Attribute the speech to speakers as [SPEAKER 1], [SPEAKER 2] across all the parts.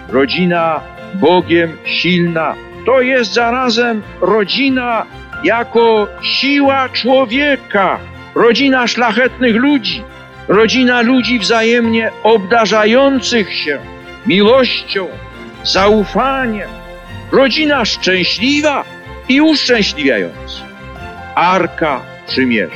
[SPEAKER 1] rodzina Bogiem silna. To jest zarazem rodzina jako siła człowieka, rodzina szlachetnych ludzi, rodzina ludzi wzajemnie obdarzających się miłością, zaufaniem, rodzina szczęśliwa i uszczęśliwiająca. Arka Przymierza.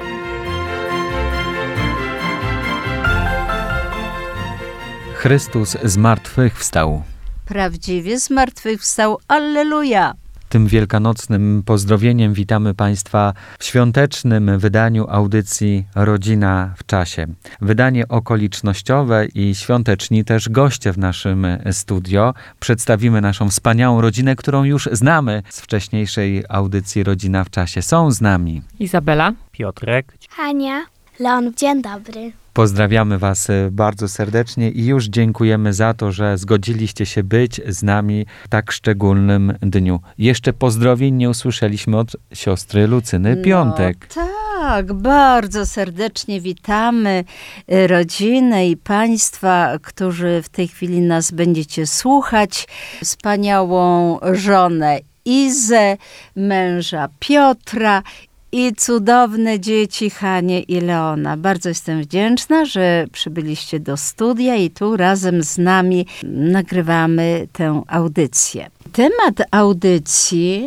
[SPEAKER 2] Chrystus zmartwychwstał.
[SPEAKER 3] Prawdziwie zmartwychwstał. Alleluja!
[SPEAKER 2] Tym wielkanocnym pozdrowieniem witamy Państwa w świątecznym wydaniu audycji Rodzina w czasie. Wydanie okolicznościowe i świąteczni też goście w naszym studio. Przedstawimy naszą wspaniałą rodzinę, którą już znamy z wcześniejszej audycji Rodzina w czasie. Są z nami
[SPEAKER 4] Izabela,
[SPEAKER 5] Piotrek,
[SPEAKER 6] Hania, Leon, dzień dobry.
[SPEAKER 2] Pozdrawiamy Was bardzo serdecznie i już dziękujemy za to, że zgodziliście się być z nami w tak szczególnym dniu. Jeszcze pozdrowień nie usłyszeliśmy od siostry Lucyny Piątek.
[SPEAKER 3] No, tak, bardzo serdecznie witamy rodzinę i Państwa, którzy w tej chwili nas będziecie słuchać. Wspaniałą żonę Izę, męża Piotra i cudowne dzieci Hanie i Leona. Bardzo jestem wdzięczna, że przybyliście do studia i tu razem z nami nagrywamy tę audycję. Temat audycji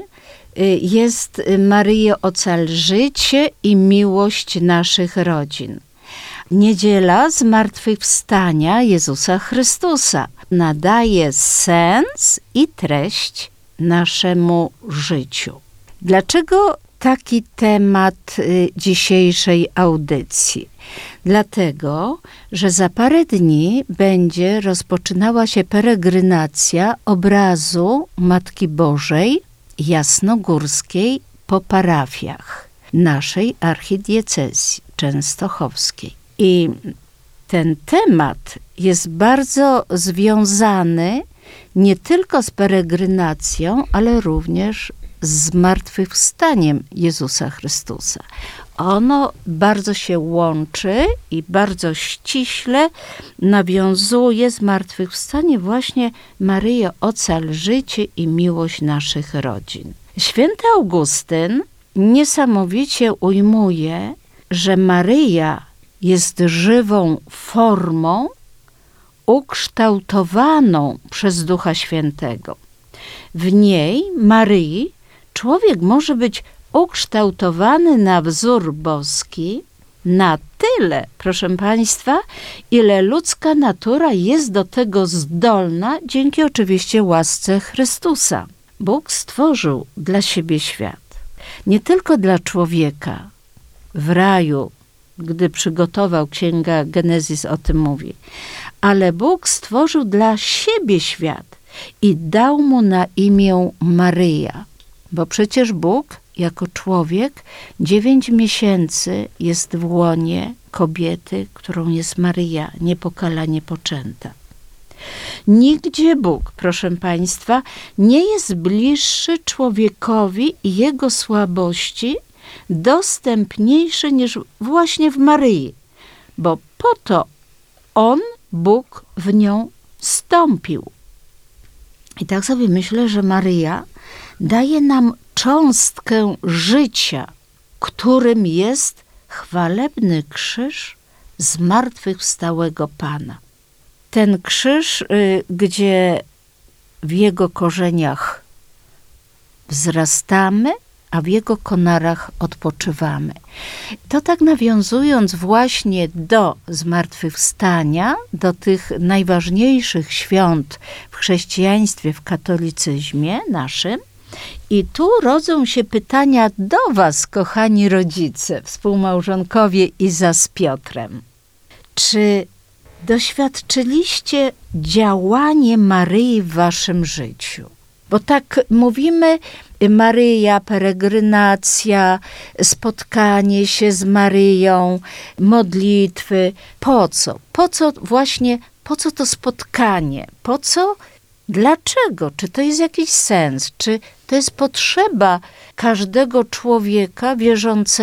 [SPEAKER 3] jest Maryjo, ocal życie i miłość naszych rodzin. Niedziela Zmartwychwstania Jezusa Chrystusa nadaje sens i treść naszemu życiu. Dlaczego taki temat dzisiejszej audycji? Dlatego, że za parę dni będzie rozpoczynała się peregrinacja obrazu Matki Bożej Jasnogórskiej po parafiach naszej archidiecezji częstochowskiej. I ten temat jest bardzo związany nie tylko z peregrinacją, ale również z zmartwychwstaniem Jezusa Chrystusa. Ono bardzo się łączy i bardzo ściśle nawiązuje zmartwychwstanie właśnie Maryjo, ocal życie i miłość naszych rodzin. Święty Augustyn niesamowicie ujmuje, że Maryja jest żywą formą ukształtowaną przez Ducha Świętego. W niej, Maryi, człowiek może być ukształtowany na wzór boski na tyle, proszę Państwa, ile ludzka natura jest do tego zdolna, dzięki oczywiście łasce Chrystusa. Bóg stworzył dla siebie świat. Nie tylko dla człowieka. W raju, gdy przygotował, Księga Genezis o tym mówi, ale Bóg stworzył dla siebie świat i dał mu na imię Maryja. Bo przecież Bóg jako człowiek 9 miesięcy jest w łonie kobiety, którą jest Maryja, niepokalanie poczęta. Nigdzie Bóg, proszę Państwa, nie jest bliższy człowiekowi i jego słabości, dostępniejszy niż właśnie w Maryi, bo po to On, Bóg, w nią wstąpił. I tak sobie myślę, że Maryja daje nam cząstkę życia, którym jest chwalebny krzyż zmartwychwstałego Pana. Ten krzyż, gdzie w jego korzeniach wzrastamy, a w jego konarach odpoczywamy. To tak nawiązując właśnie do zmartwychwstania, do tych najważniejszych świąt w chrześcijaństwie, w katolicyzmie naszym. I tu rodzą się pytania do was, kochani rodzice, współmałżonkowie Iza z Piotrem. Czy doświadczyliście działanie Maryi w waszym życiu? Bo tak mówimy, Maryja, peregrynacja, spotkanie się z Maryją, modlitwy. Po co? Po co to spotkanie? Po co? Dlaczego? Czy to jest jakiś sens? Czy to jest potrzeba każdego człowieka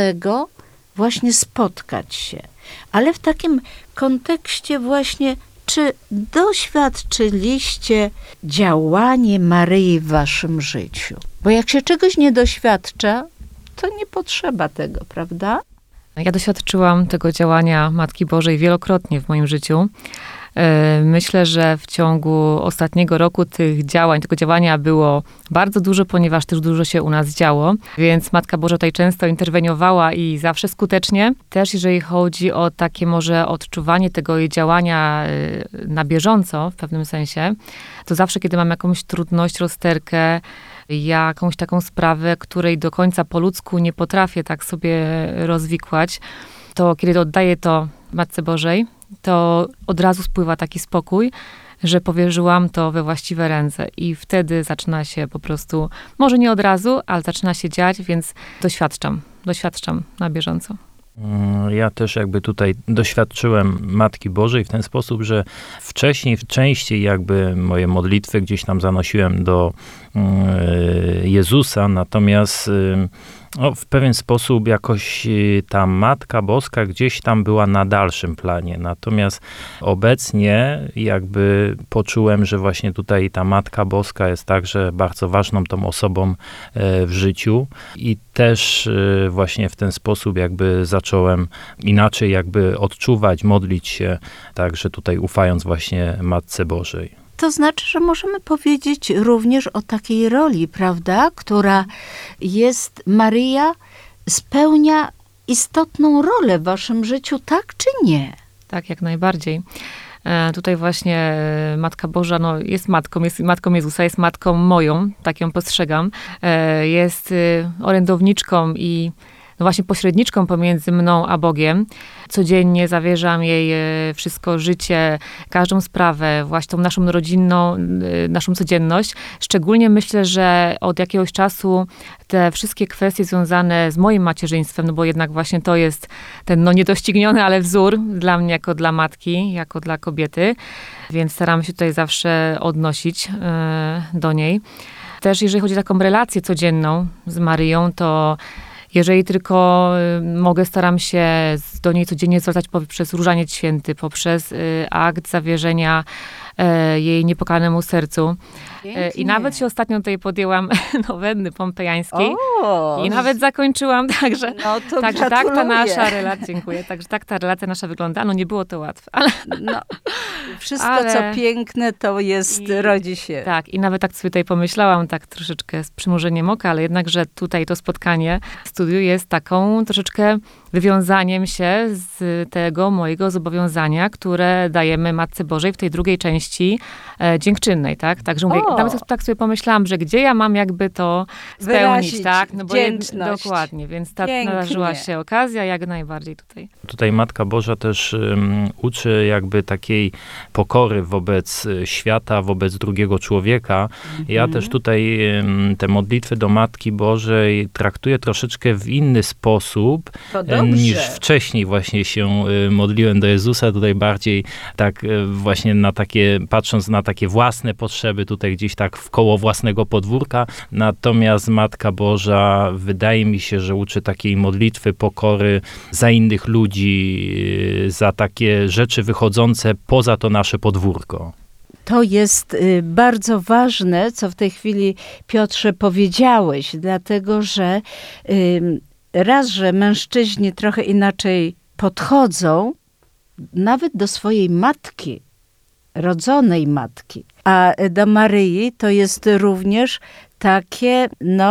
[SPEAKER 3] wierzącego właśnie spotkać się? Ale w takim kontekście właśnie, Czy doświadczyliście działanie Maryi w waszym życiu? Bo jak się czegoś nie doświadcza, to nie potrzeba tego, prawda?
[SPEAKER 4] Ja doświadczyłam tego działania Matki Bożej wielokrotnie w moim życiu. Myślę, że w ciągu ostatniego roku tego działania było bardzo dużo, ponieważ też dużo się u nas działo, więc Matka Boża tutaj często interweniowała i zawsze skutecznie. Też jeżeli chodzi o takie może odczuwanie tego jej działania na bieżąco w pewnym sensie, to zawsze, kiedy mam jakąś trudność, rozterkę, jakąś taką sprawę, której do końca po ludzku nie potrafię tak sobie rozwikłać, to kiedy oddaję to Matce Bożej, to od razu spływa taki spokój, że powierzyłam to we właściwe ręce i wtedy zaczyna się po prostu, może nie od razu, ale zaczyna się dziać, więc doświadczam na bieżąco.
[SPEAKER 5] Ja też jakby tutaj doświadczyłem Matki Bożej w ten sposób, że wcześniej częściej jakby moje modlitwy gdzieś tam zanosiłem do Jezusa, natomiast w pewien sposób jakoś ta Matka Boska gdzieś tam była na dalszym planie. Natomiast obecnie jakby poczułem, że właśnie tutaj ta Matka Boska jest także bardzo ważną tą osobą w życiu i też właśnie w ten sposób jakby zacząłem inaczej jakby odczuwać, modlić się, także tutaj ufając właśnie Matce Bożej.
[SPEAKER 3] To znaczy, że możemy powiedzieć również o takiej roli, prawda, która jest, Maryja spełnia istotną rolę w waszym życiu, tak czy nie?
[SPEAKER 4] Tak, jak najbardziej. Tutaj właśnie Matka Boża jest matką Jezusa, jest matką moją, tak ją postrzegam. Jest orędowniczką i właśnie pośredniczką pomiędzy mną a Bogiem. Codziennie zawierzam jej wszystko życie, każdą sprawę, właśnie tą naszą rodzinną, naszą codzienność. Szczególnie myślę, że od jakiegoś czasu te wszystkie kwestie związane z moim macierzyństwem, no bo jednak właśnie to jest ten niedościgniony, ale wzór dla mnie jako dla matki, jako dla kobiety, więc staram się tutaj zawsze odnosić do niej. Też jeżeli chodzi o taką relację codzienną z Maryją, to jeżeli tylko mogę, staram się do niej codziennie zwracać poprzez Różaniec Święty, poprzez akt zawierzenia jej niepokalanemu sercu. Pięknie. I nawet się ostatnio tutaj podjęłam nowenny pompejańskiej. I nawet zakończyłam, także, także tak ta nasza relacja, dziękuję, także tak ta relacja nasza wygląda. Nie było to łatwe, ale...
[SPEAKER 3] Wszystko, co piękne, to rodzi się.
[SPEAKER 4] Tak, i nawet tak sobie tutaj pomyślałam, tak troszeczkę z przymrużeniem oka, ale jednakże tutaj to spotkanie w studiu jest taką troszeczkę wywiązaniem się z tego mojego zobowiązania, które dajemy Matce Bożej w tej drugiej części dziękczynnej, tak? Także mówię, nawet tak sobie pomyślałam, że gdzie ja mam jakby to spełnić, tak? No bo dokładnie, więc nadarzyła się okazja, jak najbardziej tutaj.
[SPEAKER 5] Tutaj Matka Boża też uczy jakby takiej pokory wobec świata, wobec drugiego człowieka. Ja też tutaj te modlitwy do Matki Bożej traktuję troszeczkę w inny sposób, niż wcześniej właśnie się modliłem do Jezusa. Tutaj bardziej tak właśnie patrząc na takie własne potrzeby, tutaj gdzieś tak w koło własnego podwórka. Natomiast Matka Boża wydaje mi się, że uczy takiej modlitwy, pokory za innych ludzi, za takie rzeczy wychodzące poza to nasze podwórko.
[SPEAKER 3] To jest bardzo ważne, co w tej chwili, Piotrze, powiedziałeś, dlatego że raz, że mężczyźni trochę inaczej podchodzą nawet do swojej matki, rodzonej matki, a do Maryi to jest również takie,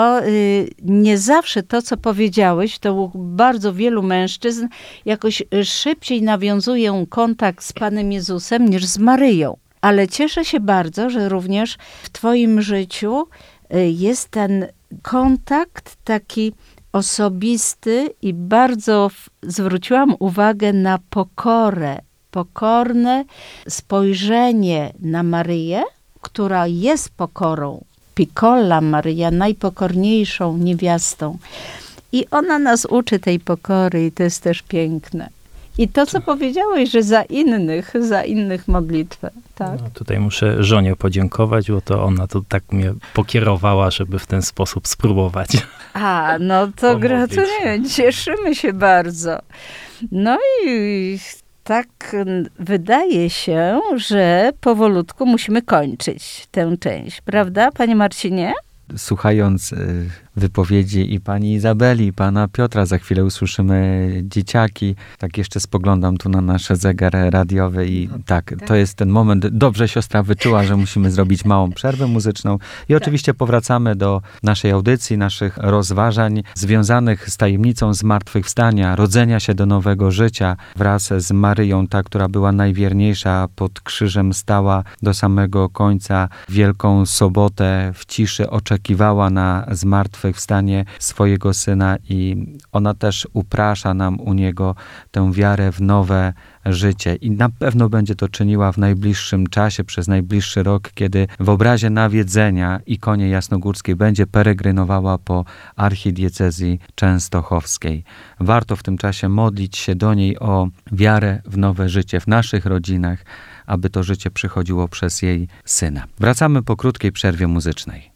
[SPEAKER 3] nie zawsze to, co powiedziałeś, to u bardzo wielu mężczyzn jakoś szybciej nawiązują kontakt z Panem Jezusem niż z Maryją. Ale cieszę się bardzo, że również w twoim życiu jest ten kontakt taki osobisty i bardzo zwróciłam uwagę na pokorę, pokorne spojrzenie na Maryję, która jest pokorą. Piccola Maryja, najpokorniejszą niewiastą. I ona nas uczy tej pokory i to jest też piękne. I to, co powiedziałeś, że za innych modlitwę. Tak?
[SPEAKER 5] Tutaj muszę żonie podziękować, bo to ona tu tak mnie pokierowała, żeby w ten sposób spróbować.
[SPEAKER 3] To gratuluję, cieszymy się bardzo. No i tak wydaje się, że powolutku musimy kończyć tę część, prawda, panie Marcinie?
[SPEAKER 2] Słuchając wypowiedzi i pani Izabeli, i pana Piotra, za chwilę usłyszymy dzieciaki. Tak jeszcze spoglądam tu na nasz zegar radiowy i tak, to jest ten moment. Dobrze siostra wyczuła, że musimy zrobić małą przerwę muzyczną i oczywiście powracamy do naszej audycji, naszych rozważań związanych z tajemnicą zmartwychwstania, rodzenia się do nowego życia wraz z Maryją, ta, która była najwierniejsza, pod krzyżem stała do samego końca. Wielką sobotę w ciszy oczekiwała na zmartwychwstanie swojego Syna i ona też uprasza nam u Niego tę wiarę w nowe życie. I na pewno będzie to czyniła w najbliższym czasie, przez najbliższy rok, kiedy w obrazie nawiedzenia ikonie jasnogórskiej będzie peregrynowała po archidiecezji częstochowskiej. Warto w tym czasie modlić się do niej o wiarę w nowe życie w naszych rodzinach, aby to życie przychodziło przez jej Syna. Wracamy po krótkiej przerwie muzycznej.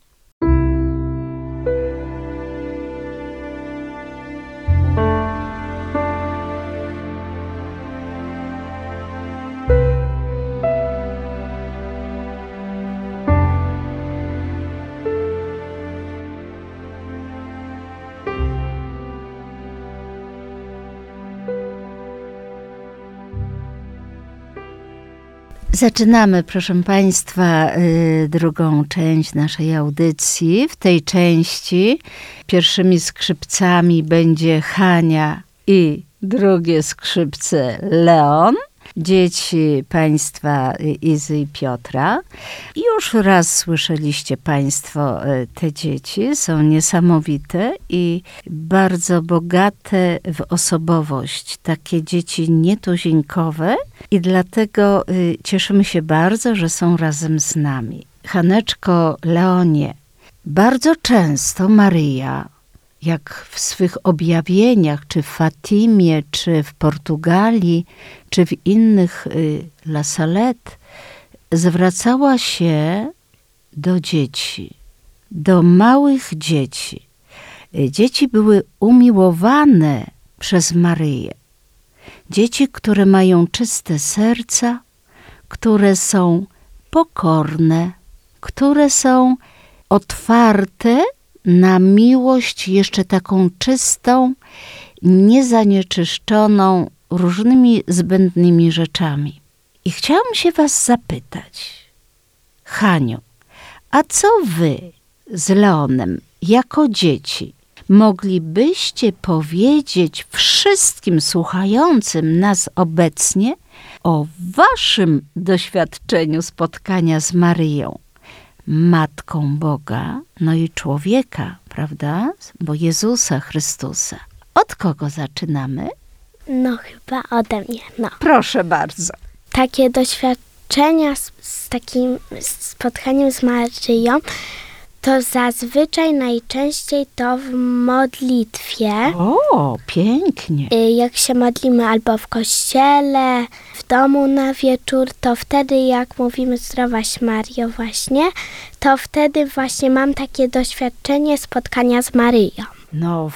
[SPEAKER 3] Zaczynamy, proszę Państwa, drugą część naszej audycji. W tej części pierwszymi skrzypcami będzie Hania i drugie skrzypce Leon. Dzieci Państwa Izy i Piotra. Już raz słyszeliście Państwo te dzieci. Są niesamowite i bardzo bogate w osobowość. Takie dzieci nietuzinkowe i dlatego cieszymy się bardzo, że są razem z nami. Haneczko, Leonie, bardzo często Maryja, jak w swych objawieniach, czy w Fatimie, czy w Portugalii, czy w innych La Salette, zwracała się do dzieci, do małych dzieci. Dzieci były umiłowane przez Maryję. Dzieci, które mają czyste serca, które są pokorne, które są otwarte na miłość jeszcze taką czystą, niezanieczyszczoną różnymi zbędnymi rzeczami. I chciałam się was zapytać, Haniu, a co wy z Leonem jako dzieci moglibyście powiedzieć wszystkim słuchającym nas obecnie o waszym doświadczeniu spotkania z Maryją, Matką Boga, no i człowieka, prawda? Bo Jezusa Chrystusa. Od kogo zaczynamy?
[SPEAKER 6] No chyba ode mnie, no.
[SPEAKER 3] Proszę bardzo.
[SPEAKER 6] Takie doświadczenia z takim spotkaniem z Maryją, to zazwyczaj najczęściej to w modlitwie.
[SPEAKER 3] O, pięknie.
[SPEAKER 6] Jak się modlimy albo w kościele, w domu na wieczór, to wtedy jak mówimy Zdrowaś Maryjo właśnie, to wtedy właśnie mam takie doświadczenie spotkania z Maryją.
[SPEAKER 3] No,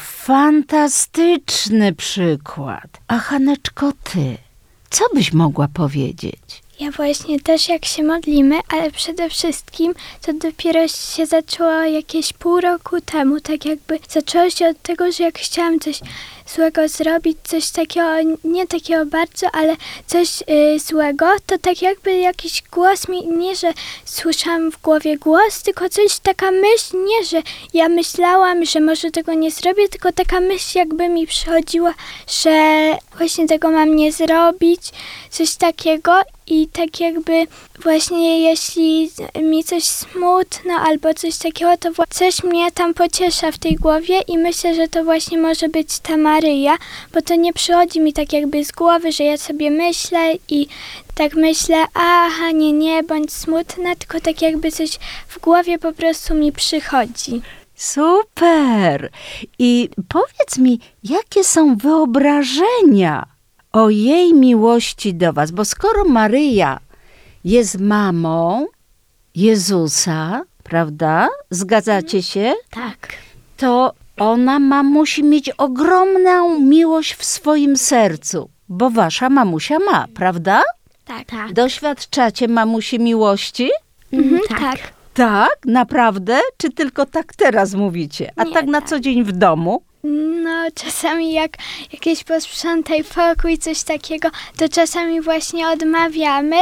[SPEAKER 3] fantastyczny przykład. A Haneczko, ty, co byś mogła powiedzieć?
[SPEAKER 7] Ja właśnie też jak się modlimy, ale przede wszystkim to dopiero się zaczęło jakieś pół roku temu, tak jakby zaczęło się od tego, że jak chciałam coś złego zrobić, coś takiego, nie takiego bardzo, ale coś złego, to tak jakby jakiś głos mi, nie, że słyszałam w głowie głos, tylko coś, taka myśl, nie, że ja myślałam, że może tego nie zrobię, tylko taka myśl jakby mi przychodziła, że właśnie tego mam nie zrobić, coś takiego. I tak jakby właśnie jeśli mi coś smutno albo coś takiego, to coś mnie tam pociesza w tej głowie i myślę, że to właśnie może być ta Maryja, bo to nie przychodzi mi tak jakby z głowy, że ja sobie myślę i tak myślę, aha, nie, bądź smutna, tylko tak jakby coś w głowie po prostu mi przychodzi.
[SPEAKER 3] Super! I powiedz mi, jakie są wyobrażenia o jej miłości do was? Bo skoro Maryja jest mamą Jezusa, prawda? Zgadzacie się?
[SPEAKER 6] Tak.
[SPEAKER 3] To ona musi mieć ogromną miłość w swoim sercu bo wasza mamusia ma, prawda?
[SPEAKER 6] Tak.
[SPEAKER 3] Doświadczacie mamusi miłości?
[SPEAKER 6] Tak.
[SPEAKER 3] Tak, naprawdę? Czy tylko tak teraz mówicie? A
[SPEAKER 7] Nie,
[SPEAKER 3] tak na
[SPEAKER 7] tak.
[SPEAKER 3] co dzień w domu?
[SPEAKER 7] No, czasami jak jakieś posprzątaj pokój, coś takiego, to czasami właśnie odmawiamy,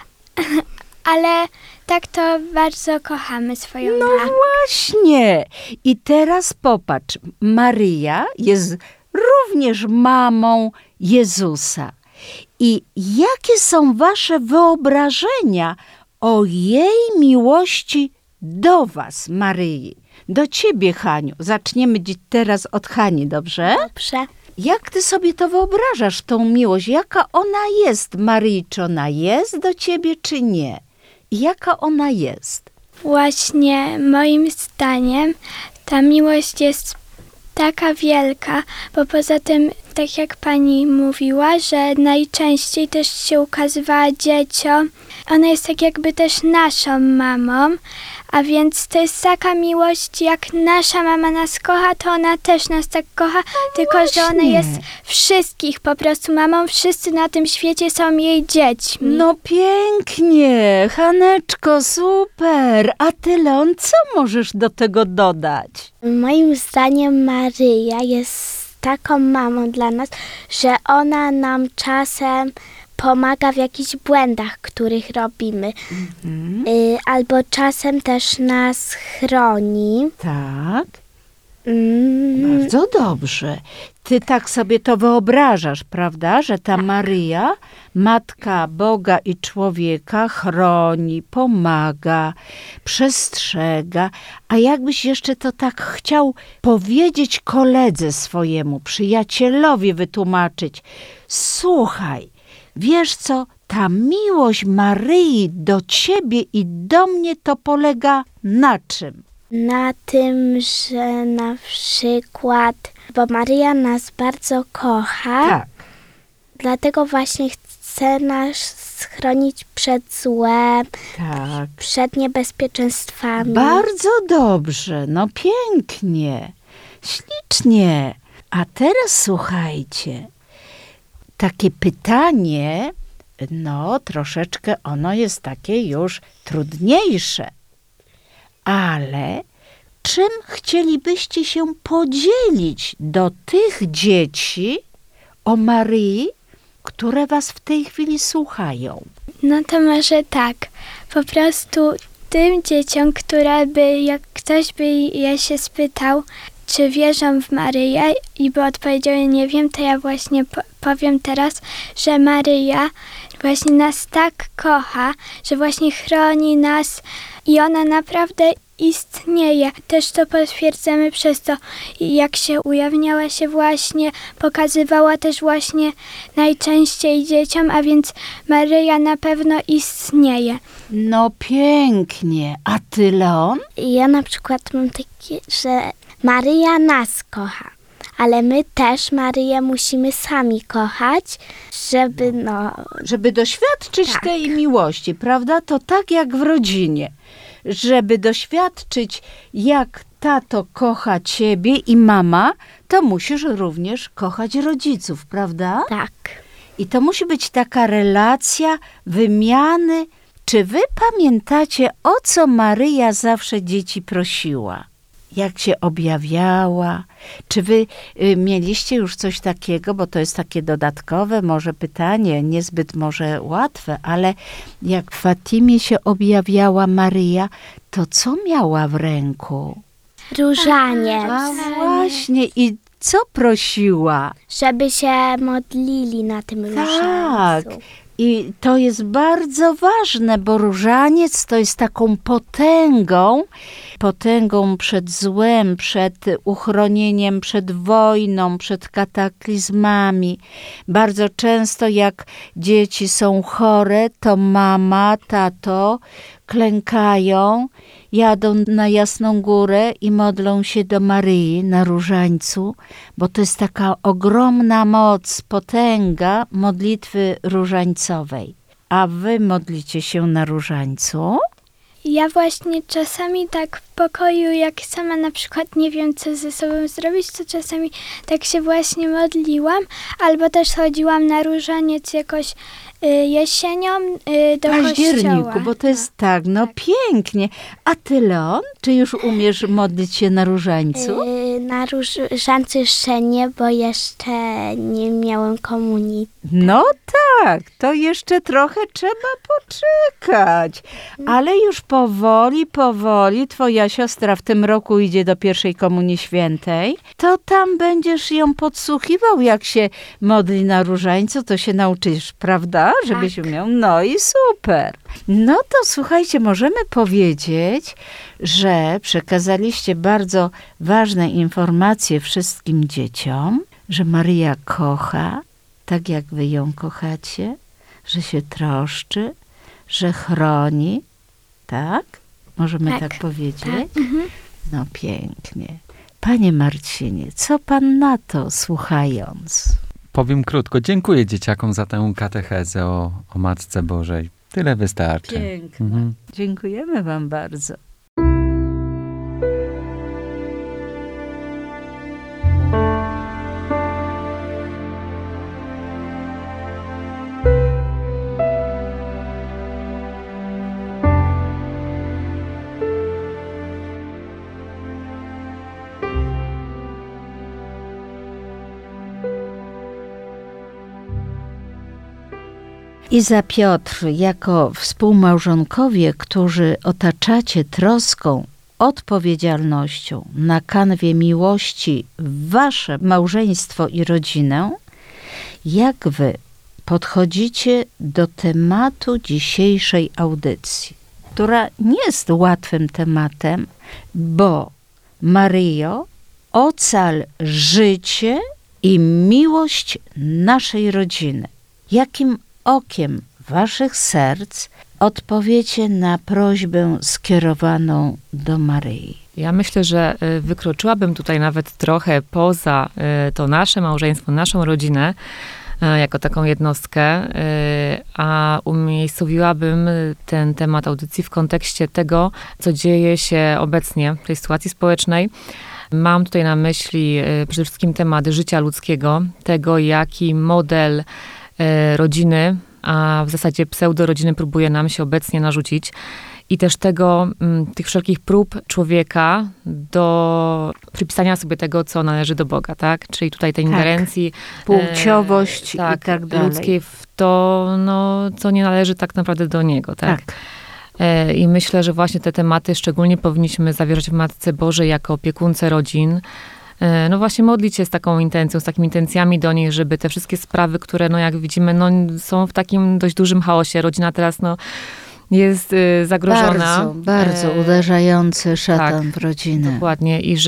[SPEAKER 7] ale tak to bardzo kochamy swoją
[SPEAKER 3] No
[SPEAKER 7] mamę.
[SPEAKER 3] właśnie. I teraz popatrz, Maryja jest również mamą Jezusa. I jakie są wasze wyobrażenia o jej miłości do was, Maryi? Do ciebie, Haniu. Zaczniemy teraz od Hani, dobrze?
[SPEAKER 6] Dobrze.
[SPEAKER 3] Jak ty sobie to wyobrażasz, tą miłość? Jaka ona jest, Maryi? Czy ona jest do ciebie, czy nie? I jaka ona jest?
[SPEAKER 7] Właśnie moim zdaniem ta miłość jest taka wielka, bo poza tym, tak jak pani mówiła, że najczęściej też się ukazywała dzieciom, ona jest tak jakby też naszą mamą, a więc to jest taka miłość, jak nasza mama nas kocha, to ona też nas tak kocha, tylko że ona
[SPEAKER 3] właśnie.
[SPEAKER 7] jest wszystkich po prostu mamą, wszyscy na tym świecie są jej dziećmi.
[SPEAKER 3] No pięknie, Haneczko, super. A ty, Leon, co możesz do tego dodać?
[SPEAKER 6] Moim zdaniem Maryja jest taką mamą dla nas, że ona nam czasem pomaga w jakichś błędach, których robimy. Albo czasem też nas chroni.
[SPEAKER 3] Tak,
[SPEAKER 6] Mm,
[SPEAKER 3] bardzo dobrze. Ty tak sobie to wyobrażasz, prawda? Że ta Maryja, Matka Boga i człowieka, chroni, pomaga, przestrzega. A jakbyś jeszcze to tak chciał powiedzieć koledze swojemu, przyjacielowi wytłumaczyć. Słuchaj, wiesz co? Ta miłość Maryi do ciebie i do mnie to polega na czym?
[SPEAKER 6] na tym, że na przykład, bo Maryja nas bardzo kocha,
[SPEAKER 3] Tak.
[SPEAKER 6] dlatego właśnie chce nas chronić przed złem,
[SPEAKER 3] Tak.
[SPEAKER 6] przed niebezpieczeństwami.
[SPEAKER 3] Bardzo dobrze, no pięknie, ślicznie. A teraz słuchajcie, takie pytanie, no troszeczkę ono jest takie już trudniejsze. Ale czym chcielibyście się podzielić do tych dzieci o Maryi, które was w tej chwili słuchają?
[SPEAKER 7] No to może tak, po prostu tym dzieciom, które by, jak ktoś by je się spytał, czy wierzą w Maryję i by odpowiedziały nie wiem, to ja właśnie powiem teraz, że Maryja właśnie nas tak kocha, że właśnie chroni nas i ona naprawdę istnieje. Też to potwierdzamy przez to, jak się ujawniała się właśnie, pokazywała też właśnie najczęściej dzieciom, a więc Maryja na pewno istnieje.
[SPEAKER 3] No pięknie. A ty, Leon?
[SPEAKER 6] Ja na przykład mam takie, że Maryja nas kocha, ale my też Maryję musimy sami kochać, żeby
[SPEAKER 3] Żeby doświadczyć
[SPEAKER 6] Tak.
[SPEAKER 3] tej miłości, prawda? To tak jak w rodzinie. Żeby doświadczyć, jak tato kocha ciebie i mama, to musisz również kochać rodziców, prawda?
[SPEAKER 6] tak.
[SPEAKER 3] I to musi być taka relacja wymiany. Czy wy pamiętacie, o co Maryja zawsze dzieci prosiła? Jak się objawiała? Czy wy mieliście już coś takiego, bo to jest takie dodatkowe może pytanie, niezbyt może łatwe, ale jak w Fatimie się objawiała Maryja, to co miała w ręku?
[SPEAKER 6] Różaniec,
[SPEAKER 3] A właśnie, i co prosiła?
[SPEAKER 6] żeby się modlili na tym
[SPEAKER 3] Tak.
[SPEAKER 6] różańcu.
[SPEAKER 3] I to jest bardzo ważne, bo różaniec to jest taką potęgą przed złem, przed uchronieniem, przed wojną, przed kataklizmami. Bardzo często jak dzieci są chore, to mama, tato klękają, jadą na Jasną Górę i modlą się do Maryi na różańcu, bo to jest taka ogromna moc, potęga modlitwy różańcowej. A wy modlicie się na różańcu?
[SPEAKER 7] Ja właśnie czasami tak w pokoju, jak sama na przykład nie wiem, co ze sobą zrobić, to czasami tak się właśnie modliłam, albo też chodziłam na różaniec jakoś jesienią do
[SPEAKER 3] październiku,
[SPEAKER 7] kościoła.
[SPEAKER 3] bo to jest tak, no pięknie. A ty, Leon, czy już umiesz modlić się na różańcu?
[SPEAKER 6] Na różańcu jeszcze nie, bo jeszcze nie miałem komunii.
[SPEAKER 3] No tak, to jeszcze trochę trzeba poczekać. Ale już powoli twoja siostra w tym roku idzie do pierwszej Komunii Świętej. To tam będziesz ją podsłuchiwał, jak się modli na różańcu, to się nauczysz, prawda? Żebyś umiał. No i super. No to słuchajcie, możemy powiedzieć, że przekazaliście bardzo ważne informacje wszystkim dzieciom, że Maryja kocha, tak jak wy ją kochacie, że się troszczy, że chroni, tak? Możemy tak powiedzieć?
[SPEAKER 7] Tak.
[SPEAKER 3] No pięknie. Panie Marcinie, co pan na to, słuchając?
[SPEAKER 2] Powiem krótko, dziękuję dzieciakom za tę katechezę o Matce Bożej. Tyle wystarczy.
[SPEAKER 3] Piękne. Dziękujemy wam bardzo. Iza, Piotr, jako współmałżonkowie, którzy otaczacie troską, odpowiedzialnością na kanwie miłości wasze małżeństwo i rodzinę, jak wy podchodzicie do tematu dzisiejszej audycji, która nie jest łatwym tematem, bo Maryjo, ocal życie i miłość naszej rodziny. Jakim okiem waszych serc odpowiecie na prośbę skierowaną do Maryi?
[SPEAKER 4] Ja myślę, że wykroczyłabym tutaj nawet trochę poza to nasze małżeństwo, naszą rodzinę, jako taką jednostkę, a umiejscowiłabym ten temat audycji w kontekście tego, co dzieje się obecnie w tej sytuacji społecznej. Mam tutaj na myśli przede wszystkim temat życia ludzkiego, tego, jaki model rodziny, a w zasadzie pseudorodziny próbuje nam się obecnie narzucić. I też tych wszelkich prób człowieka do przypisania sobie tego, co należy do Boga, tak? Czyli tutaj tej ingerencji.
[SPEAKER 3] Płciowość i tak dalej.
[SPEAKER 4] Ludzkiej w to, co nie należy tak naprawdę do Niego, tak? I myślę, że właśnie te tematy szczególnie powinniśmy zawierzać w Matce Bożej jako opiekunce rodzin. No właśnie modlić się z taką intencją, z takimi intencjami do niej, żeby te wszystkie sprawy, które, jak widzimy, są w takim dość dużym chaosie. Rodzina teraz, jest zagrożona.
[SPEAKER 3] Bardzo uderzający szatan w rodzinę.
[SPEAKER 4] Dokładnie. I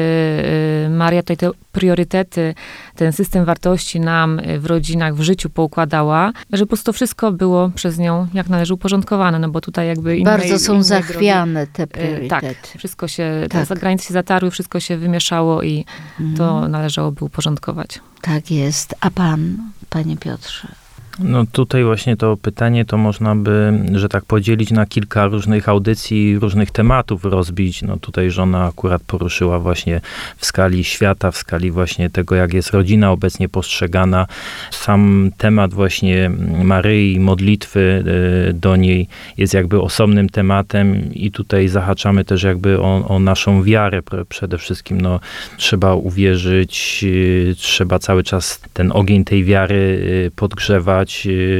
[SPEAKER 4] żeby Maria tutaj te priorytety, ten system wartości nam w rodzinach, w życiu poukładała, żeby po prostu wszystko było przez nią jak należy uporządkowane, bo tutaj jakby
[SPEAKER 3] bardzo są zachwiane te priorytety.
[SPEAKER 4] Tak, wszystko się, te granice się zatarły, wszystko się wymieszało i to należałoby uporządkować.
[SPEAKER 3] Tak jest. A pan, panie Piotrze?
[SPEAKER 5] No tutaj właśnie to pytanie to można by, że tak podzielić na kilka różnych audycji, różnych tematów rozbić. No tutaj żona akurat poruszyła właśnie w skali świata, w skali właśnie tego, jak jest rodzina obecnie postrzegana. Sam temat właśnie Maryi, modlitwy do niej jest jakby osobnym tematem i tutaj zahaczamy też jakby o naszą wiarę przede wszystkim. Trzeba uwierzyć, trzeba cały czas ten ogień tej wiary podgrzewać.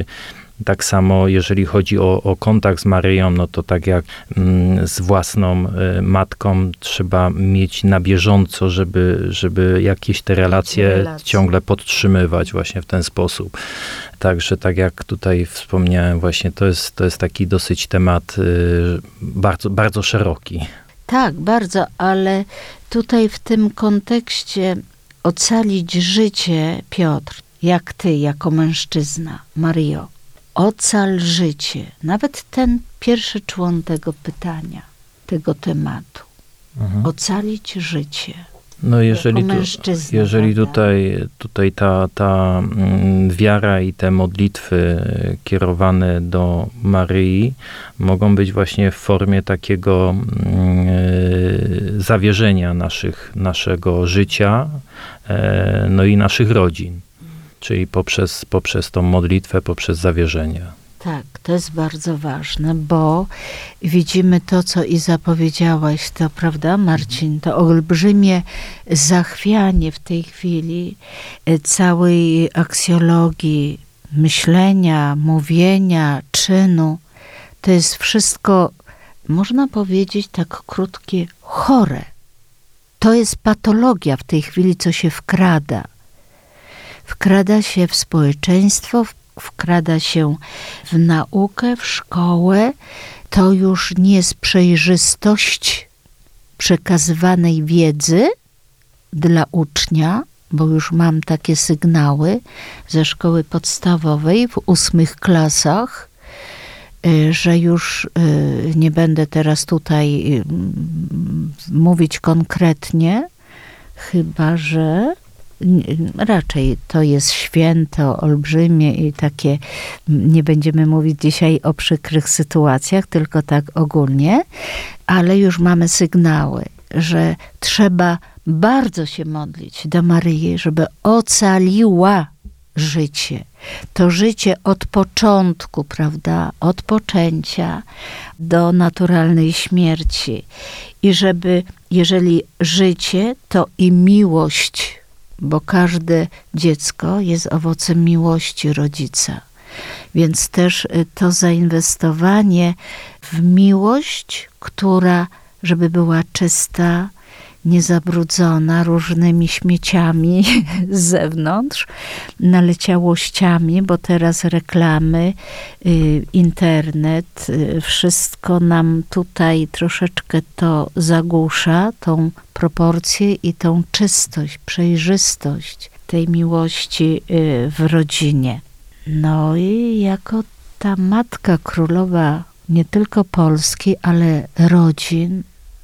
[SPEAKER 5] Tak samo jeżeli chodzi o kontakt z Maryją, to tak jak z własną matką trzeba mieć na bieżąco, żeby jakieś te relacje ciągle podtrzymywać właśnie w ten sposób. Także tak jak tutaj wspomniałem właśnie, to jest taki dosyć temat bardzo, bardzo szeroki.
[SPEAKER 3] Tak, bardzo, ale tutaj w tym kontekście ocalić życie, Piotr, jak ty, jako mężczyzna, Maryjo, ocal życie. Nawet ten pierwszy człon tego pytania, tego tematu. Ocalić życie.
[SPEAKER 5] No jeżeli,
[SPEAKER 3] mężczyzna,
[SPEAKER 5] jeżeli
[SPEAKER 3] prawda?
[SPEAKER 5] tutaj ta wiara i te modlitwy kierowane do Maryi mogą być właśnie w formie takiego zawierzenia naszego życia, no i naszych rodzin, czyli poprzez tą modlitwę, poprzez zawierzenie.
[SPEAKER 3] Tak, to jest bardzo ważne, bo widzimy to, co i zapowiedziałaś, to prawda, Marcin, to olbrzymie zachwianie w tej chwili całej aksjologii, myślenia, mówienia, czynu. To jest wszystko, można powiedzieć tak krótkie, chore. To jest patologia w tej chwili, co się wkrada. Wkrada się w społeczeństwo, wkrada się w naukę, w szkołę. To już nie jest przejrzystość przekazywanej wiedzy dla ucznia, bo już mam takie sygnały ze szkoły podstawowej w 8 klasach, że już nie będę teraz tutaj mówić konkretnie, chyba że raczej to jest święto olbrzymie i takie, nie będziemy mówić dzisiaj o przykrych sytuacjach, tylko tak ogólnie, ale już mamy sygnały, że trzeba bardzo się modlić do Maryi, żeby ocaliła życie. To życie od początku, prawda, od poczęcia do naturalnej śmierci. I żeby, jeżeli życie, to i miłość, bo każde dziecko jest owocem miłości rodzica. Więc też to zainwestowanie w miłość, która, żeby była czysta, niezabrudzona różnymi śmieciami z zewnątrz, naleciałościami, bo teraz reklamy, internet, wszystko nam tutaj troszeczkę to zagłusza, tą proporcję i tą czystość, przejrzystość tej miłości w rodzinie. No i jako ta matka królowa nie tylko Polski, ale rodzin,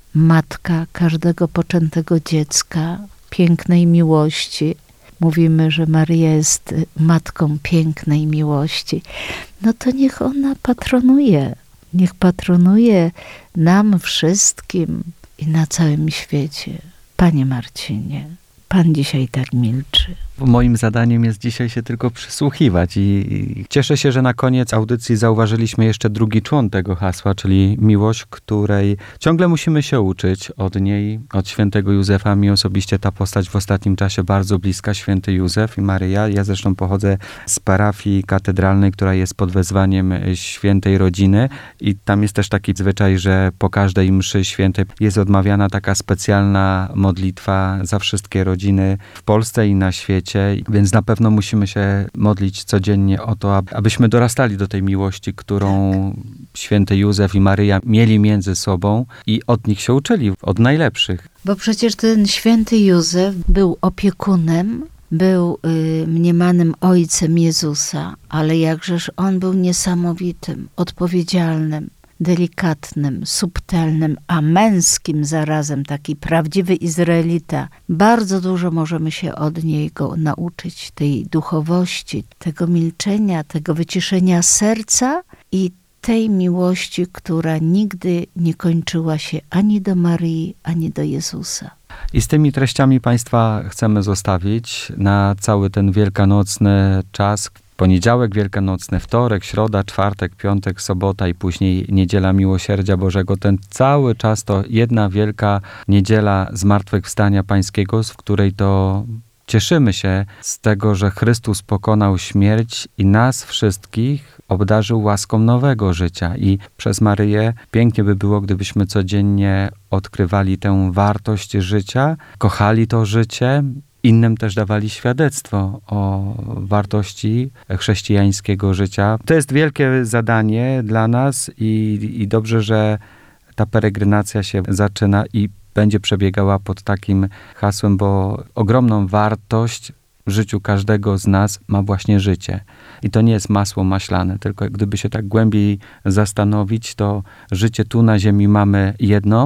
[SPEAKER 3] matka każdego poczętego dziecka, pięknej miłości. Mówimy, że Maryja jest matką pięknej miłości. No to niech ona patronuje. Niech patronuje nam wszystkim i na całym świecie. Panie Marcinie, pan dzisiaj tak milczy.
[SPEAKER 2] Moim zadaniem jest dzisiaj się tylko przysłuchiwać i cieszę się, że na koniec audycji zauważyliśmy jeszcze drugi człon tego hasła, czyli miłość, której ciągle musimy się uczyć od niej, od świętego Józefa. Mi osobiście ta postać w ostatnim czasie bardzo bliska, święty Józef i Maryja. Ja zresztą pochodzę z parafii katedralnej, która jest pod wezwaniem świętej rodziny i tam jest też taki zwyczaj, że po każdej mszy świętej jest odmawiana taka specjalna modlitwa za wszystkie rodziny w Polsce i na świecie. Więc na pewno musimy się modlić codziennie o to, abyśmy dorastali do tej miłości, którą święty Józef i Maryja mieli między sobą i od nich się uczyli, od najlepszych.
[SPEAKER 3] Bo przecież ten święty Józef był opiekunem, był mniemanym ojcem Jezusa, ale jakżeż on był niesamowitym, odpowiedzialnym, delikatnym, subtelnym, a męskim zarazem, taki prawdziwy Izraelita. Bardzo dużo możemy się od niego nauczyć, tej duchowości, tego milczenia, tego wyciszenia serca i tej miłości, która nigdy nie kończyła się ani do Maryi, ani do Jezusa.
[SPEAKER 2] I z tymi treściami Państwa chcemy zostawić na cały ten wielkanocny czas. Poniedziałek wielkanocny, wtorek, środa, czwartek, piątek, sobota i później niedziela Miłosierdzia Bożego. Ten cały czas to jedna wielka niedziela Zmartwychwstania Pańskiego, w której to cieszymy się z tego, że Chrystus pokonał śmierć i nas wszystkich obdarzył łaską nowego życia. I przez Maryję pięknie by było, gdybyśmy codziennie odkrywali tę wartość życia, kochali to życie, innym też dawali świadectwo o wartości chrześcijańskiego życia. To jest wielkie zadanie dla nas i dobrze, że ta peregrinacja się zaczyna i będzie przebiegała pod takim hasłem, bo ogromną wartość w życiu każdego z nas ma właśnie życie. I to nie jest masło maślane, tylko gdyby się tak głębiej zastanowić, to życie tu na ziemi mamy jedno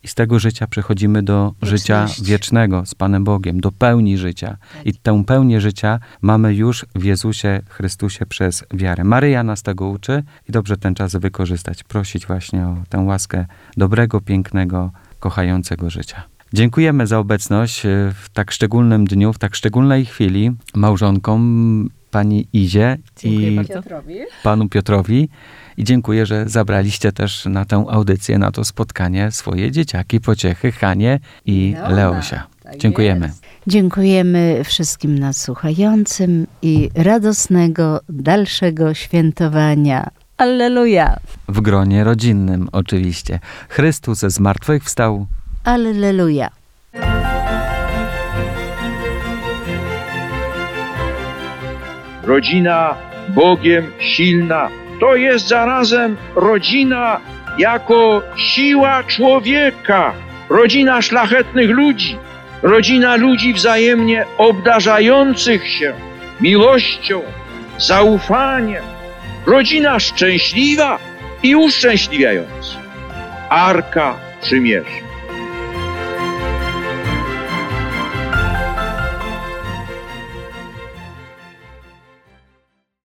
[SPEAKER 2] i z tego życia przechodzimy do życia wiecznego z Panem Bogiem, do pełni życia. I tę pełnię życia mamy już w Jezusie Chrystusie przez wiarę. Maryja nas tego uczy i dobrze ten czas wykorzystać, prosić właśnie o tę łaskę dobrego, pięknego, kochającego życia. Dziękujemy za obecność w tak szczególnym dniu, w tak szczególnej chwili małżonkom pani Izie i panu Piotrowi. I dziękuję, że zabraliście też na tę audycję, na to spotkanie swoje dzieciaki, pociechy, Hanie i Leosia. Dziękujemy.
[SPEAKER 3] Dziękujemy wszystkim nas słuchającym i radosnego dalszego świętowania. Alleluja!
[SPEAKER 2] W gronie rodzinnym oczywiście. Chrystus zmartwychwstał.
[SPEAKER 3] Alleluja!
[SPEAKER 1] Rodzina Bogiem silna to jest zarazem rodzina jako siła człowieka, rodzina szlachetnych ludzi, rodzina ludzi wzajemnie obdarzających się miłością, zaufaniem, rodzina szczęśliwa i uszczęśliwiająca. Arka Przymierza.